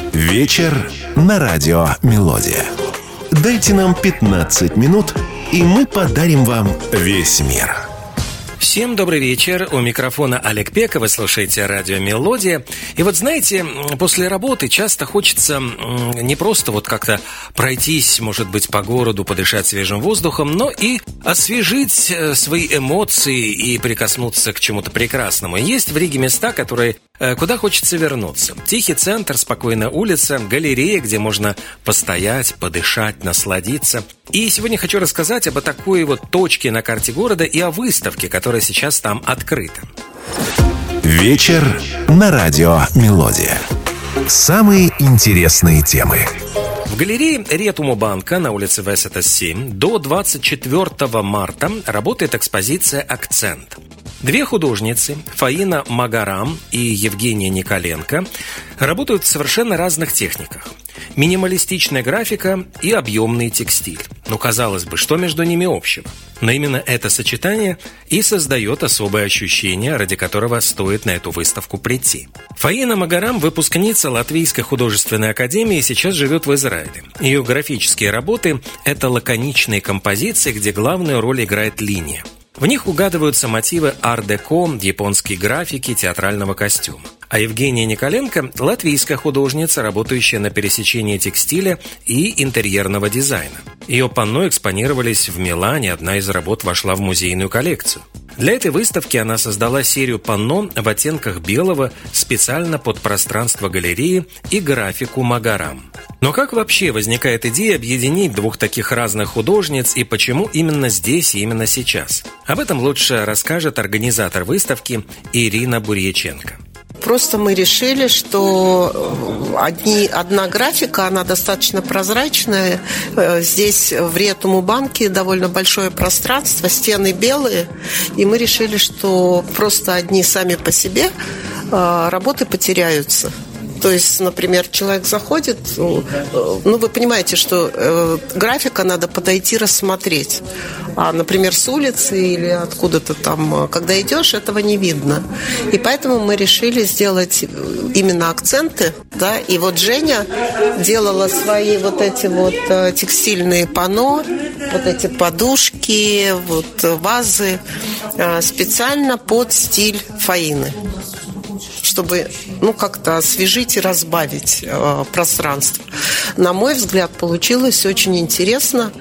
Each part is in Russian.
Вечер на радио «Мелодия». Дайте нам 15 минут, и мы подарим вам весь мир. Всем добрый вечер. У микрофона Олег Пека. Вы слушаете радио «Мелодия». И вот знаете, после работы часто хочется не просто вот как-то пройтись, может быть, по городу, подышать свежим воздухом, но и освежить свои эмоции и прикоснуться к чему-то прекрасному. Есть в Риге места, куда хочется вернуться. Тихий центр, спокойная улица, галерея, где можно постоять, подышать, насладиться. И сегодня хочу рассказать об такой вот точке на карте города и о выставке, которая сейчас там открыта. Вечер на радио «Мелодия». Самые интересные темы. В галерее Ретумо банка на улице Весетас 7 до 24 марта работает экспозиция «Акцент». Две художницы, Фаина Магарам и Евгения Николенко, работают в совершенно разных техниках. Минималистичная графика и объемный текстиль. Ну, казалось бы, что между ними общего? Но именно это сочетание и создает особое ощущение, ради которого стоит на эту выставку прийти. Фаина Магарам – выпускница Латвийской художественной академии и сейчас живет в Израиле. Ее графические работы – это лаконичные композиции, где главную роль играет линия. В них угадываются мотивы ар-деко, японской графики, театрального костюма. А Евгения Николенко – латвийская художница, работающая на пересечении текстиля и интерьерного дизайна. Ее панно экспонировались в Милане, одна из работ вошла в музейную коллекцию. Для этой выставки она создала серию панно в оттенках белого специально под пространство галереи и графику Магарам. Но как вообще возникает идея объединить двух таких разных художниц и почему именно здесь и именно сейчас? Об этом лучше расскажет организатор выставки Ирина Бурьяченко. Просто мы решили, что одна графика, она достаточно прозрачная. Здесь в Ретумо банке довольно большое пространство, стены белые. И мы решили, что просто одни сами по себе работы потеряются. То есть, например, человек заходит, вы понимаете, что графика надо подойти рассмотреть. А, например, с улицы или откуда-то там, когда идешь, этого не видно. И поэтому мы решили сделать именно акценты. Да? И вот Женя делала свои вот эти вот текстильные панно, вот эти подушки, вот вазы специально под стиль Фаины, чтобы как-то освежить и разбавить пространство. На мой взгляд, получилось очень интересно.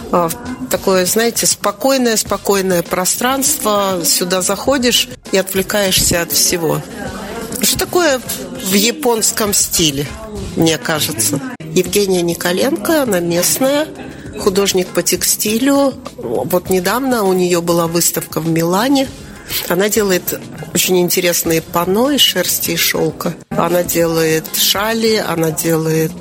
Такое, знаете, спокойное пространство. Сюда заходишь и отвлекаешься от всего. Что такое в японском стиле, мне кажется. Евгения Николенко, она местная, художник по текстилю. Вот недавно у нее была выставка в Милане. Она делает очень интересные панно из шерсти и шелка. Она делает шали, она делает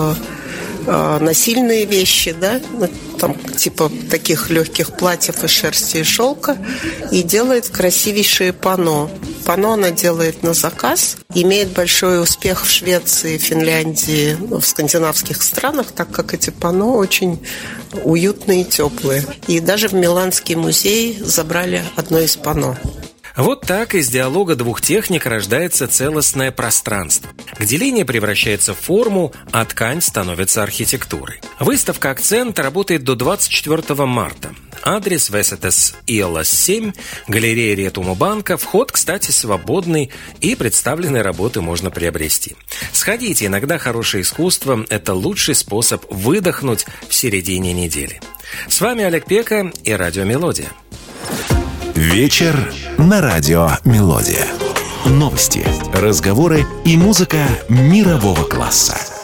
насильные вещи, да, там типа таких легких платьев из шерсти и шелка, и делает красивейшие панно. Панно она делает на заказ, имеет большой успех в Швеции, Финляндии, в скандинавских странах, так как эти панно очень уютные и теплые. И даже в Миланский музей забрали одно из панно. Вот так из диалога двух техник рождается целостное пространство, где линия превращается в форму, а ткань становится архитектурой. Выставка «Акцент» работает до 24 марта. Адрес Весетас 7, галерея Ретумо банка. Вход, кстати, свободный, и представленные работы можно приобрести. Сходите, иногда хорошее искусство – это лучший способ выдохнуть в середине недели. С вами Олег Пека и радио «Мелодия». Вечер на радио «Мелодия». Новости, разговоры и музыка мирового класса.